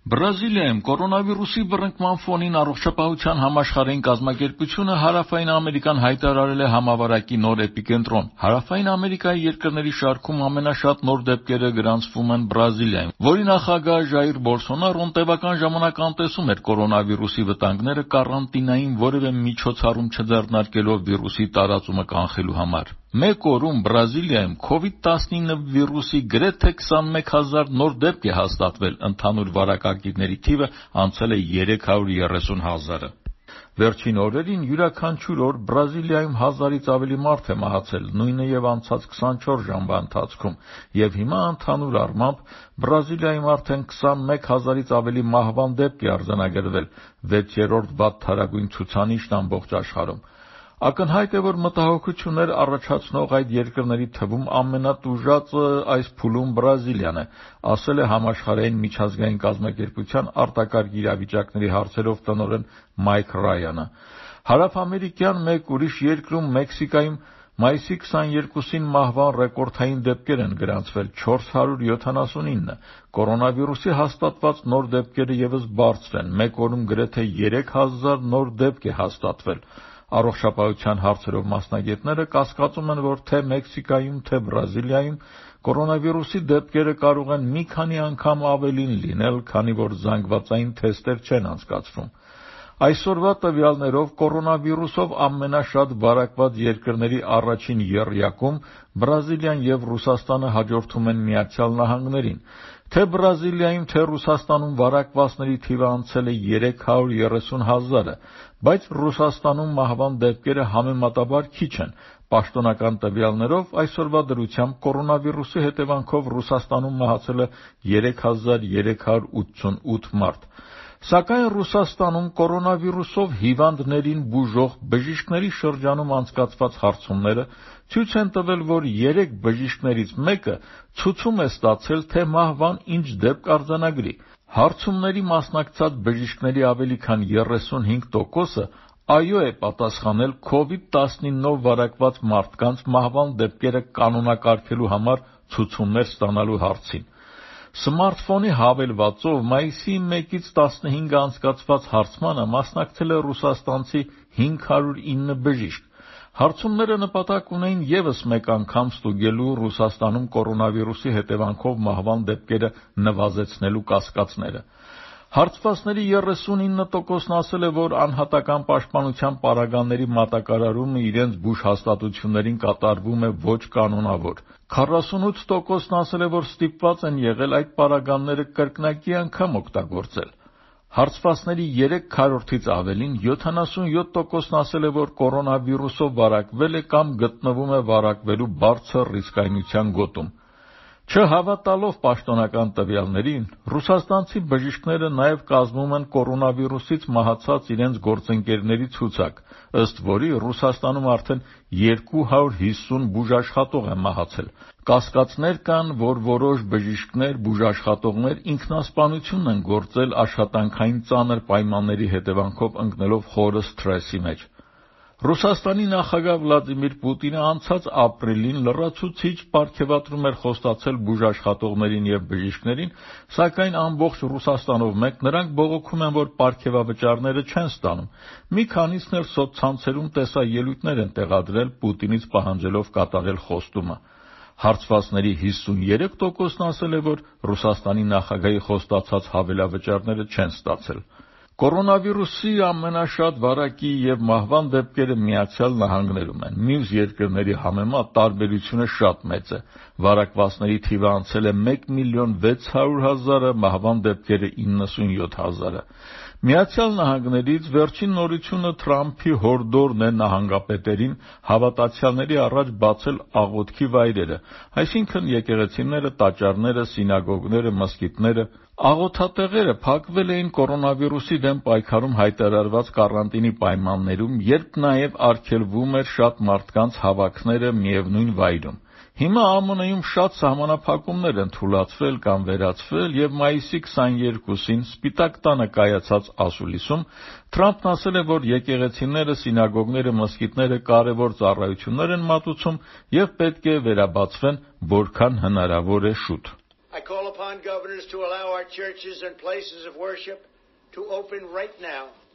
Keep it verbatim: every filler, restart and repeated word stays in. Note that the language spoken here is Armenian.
Բրազիլիայում կորոնավիրուսի բռնկման ֆոնին Առողջապահության համաշխարհային կազմակերպությունը Հարավային Ամերիկան հայտարարել է համավարակի նոր էպիկենտրոն։ Հարավային Ամերիկայի երկրների շարքում ամենաշատ նոր դեպքերը գրանցվում են Բրազիլիայում, որի նախագահ Ժայր Բոլսոնարոն տևական ժամանակ անտեսում էր կորոնավիրուսի վտանգները կարանտինային որևէ միջոցառում չձեռնարկելով վիրուսի տարածումը կանխելու համար։ Մեկ օրում Բրազիլիայում քովիդ տասնինը վիրուսի գրեթե քսանմեկ հազար նոր դեպք է հաստատվել, ընդհանուր վարակագիրների թիվը անցել է երեք հարյուր երեսուն հազարը։ Վերջին օրերին յուրաքանչյուր օր Բրազիլիայում հազարից ավելի մարդ է մահացել, նույնը եւ անցած քսանչորս ժամվա ընթացքում, եւ հիմա ընդհանուր առմամբ Բրազիլիայում արդեն քսանմեկ հազարից ավելի մահվան դեպք է արձանագրվել, վեցերորդ վատթարագույն ցուցանիշն ամբողջ աշխարհում։ Ակնհայտ է, որ մտահոգություններ առաջացնող այդ երկրների թվում ամենատուժածը այս փուլում Բրազիլիան է, ասել է Համաշխարհային միջազգային կազմակերպության արտակարգ իրավիճակների հարցերով տնօրեն Մայք Ռայանը։ Հարավամերիկյան մեկ ուրիշ երկրում Մեքսիկայում մայիսի քսաներկուսին մահվան ռեկորդային դեպքեր են գրանցվել չորս հարյուր յոթանասունինը, կորոնավիրուսի հաստատված նոր դեպքերը ևս բարձր են, մեկ օրում գրեթե երեք հազար նոր դեպք է հաստատվել։ Առողջապահության հարցերով մասնագետները կասկածում են, որ թե Մեքսիկայում, թե Բրազիլիայում կորոնավիրուսի դեպքերը կարող են մի քանի անգամ ավելին լինել, քանի որ զանգվածային թեստեր չեն անցկացվում։ Այսօրվա տվյալներով կորոնավիրուսով ամենաշատ վարակված երկրների առաջին եռյակում Բրազիլիան եւ Ռուսաստանը հաջորդում են Միացյալ Նահանգներին։ Թե Բրազիլիայում, թե Ռուսաստանում վարակվածների թիվը անցել է երեք հարյուր երեսուն հազարը, բայց Ռուսաստանում մահվան դեպքերը համեմատաբար քիչ են։ Պաշտոնական տվյալներով այսօրվա դրությամբ կորոնավիրուսի հետևանքով Ռուսաստանում մահացել է երեք հազար երեք հարյուր ութսունութ մարդ։ Սակայն Ռուսաստանում կորոնավիրուսով հիվանդներին բուժող բժիշկների շրջանում անցկացված հարցումները ցույց են տվել, որ երեք բժիշկներից մեկը ցուցում է ստացել, թե մահվան ինչ դեպք արձանագրի։ Հարցումների մասնակցած բժիշկների ավելի քան երեսունհինգ տոկոսը այո է պատասխանել քովիդ տասնինով վարակված մարդկանց մահվան դեպքերը կանոնակարգելու համար ցուցումներ ստանալու հարցին։ Սմարթֆոնի հավելվածով մայիսի մեկից տասնհինգը անցկացված հարցմանը մասնակցել է ռուսաստանցի հինգ հարյուր ինը բժիշկ։ Հարցումները նպատակ ունեին ևս մեկ անգամ ստուգելու Ռուսաստանում կորոնավիրուսի հետևանքով մահվան դեպքերը նվազեցնելու կասկածները։ Հարցվածների երեսունինը տոկոսն ասել է, որ անհատական պաշտպանության պարագաների մատակարարումը իրենց բուժհաստատություններին կատարվում է ոչ կանոնավոր։ քառասունութ տոկոսն ասել է, որ ստիպված են եղել այդ պարագաները կրկնակի անգամ օգտագործել։ Հարցվածների երեք քառորդից ավելին յոթանասունյոթ տոկոսն ասել է, որ կորոնավիրուսով վարակվել է կամ գտնվում է վարակվելու բարձր ռիսկայնության գոտում։ Չհավատալով պաշտոնական տվյալներին, ռուսաստանցի բժիշկները նաև կազմում են կորոնավիրուսից մահացած իրենց գործընկերների ցուցակ, ըստ որի Ռուսաստանում արդեն երկու հարյուր հիսուն բուժաշխատող է մահացել։ Կասկածներ կան, որ որոշ բժիշկներ, բուժաշխատողներ ինքնասպանություն են գործել աշխատանքային ծանր պայմանների հետևանքով ընկնելով խորը սթրեսի մեջ։ Ռուսաստանի նախագահ Վլադիմիր Պուտինը անցած ապրիլին լրացուցիչ պարգևատրում էր խոստացել բուժաշխատողներին եւ բժիշկներին, սակայն ամբողջ Ռուսաստանով մեկ նրանք բողոքում են, որ պարգևավճարները չեն ստանում։ Մի քանիսն էլ սոցցանցերում տեսաելույթներ են տեղադրել Պուտինից պահանջելով կատարել խոստումը։ Հարցվածների հիսունյերեք տոկոսն ասել է, որ Ռուսաստանի նախագահի խոստացած հավելավճարները չեն ստացել։ Կորոնավիրուսի ամենաշատ վարակի եւ մահվան դեպքերը Միացյալ Նահանգներում են։ Մյուս երկրների համեմատ տարբերությունը շատ մեծ է։ Վարակվածների թիվը անցել է մեկ միլիոն վեց հարյուր հազարը, մահվան դեպքերը իննսունյոթ հազարը։ Միացյալ Նահանգներից վերջին նորությունը Թրամփի հորդորն է նահանգապետերին հավատացյալների առաջ բացել աղոթքի վայրերը, այսինքն եկեղեցիները, տաճարները, սինագոգները, մզկիթները։ Աղոթատեղերը փակվել էին կորոնավիրուսի դեմ պայքարում հայտարարված կարանտինի պայմաններում, երբ նաև արգելվում էր շատ մարդկանց հավաքները միևնույն վայրում։ Հիմա ԱՄՆ-ում շատ սահմանափակումներ են թուլացվել կամ վերացվել եւ մայիսի քսաներկուսին Սպիտակ տանը կայացած ասուլիսում Թրամփն ասել է, որ եկեղեցիները, սինագոգները, մզկիթները կարևոր ծառայություններ են մատուցում եւ պետք է վերաբացվեն որքան հնարավոր է շուտ։ upon governors to allow our churches and places of worship to open right now